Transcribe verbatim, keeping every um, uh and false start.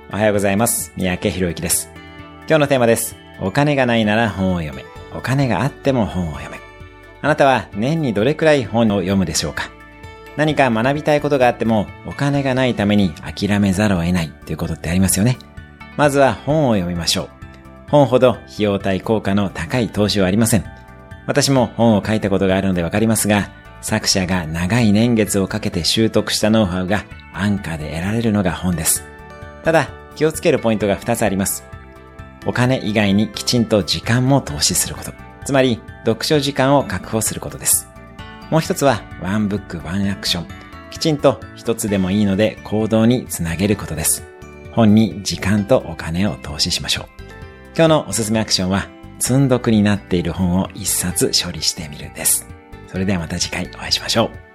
おはようございます。三宅博之です。今日のテーマです。お金がないなら本を読め。お金があっても本を読め。あなたは年にどれくらい本を読むでしょうか？何か学びたいことがあってもお金がないために諦めざるを得ないということってありますよね。まずは本を読みましょう。本ほど費用対効果の高い投資はありません。私も本を書いたことがあるのでわかりますが、作者が長い年月をかけて習得したノウハウが安価で得られるのが本です。ただ、気をつけるポイントがふたつあります。お金以外にきちんと時間も投資すること。つまり、読書時間を確保することです。もう一つは、ワンブックワンアクション。きちんと一つでもいいので行動につなげることです。本に時間とお金を投資しましょう。今日のおすすめアクションは、積んどくになっている本を一冊処理してみるです。それではまた次回お会いしましょう。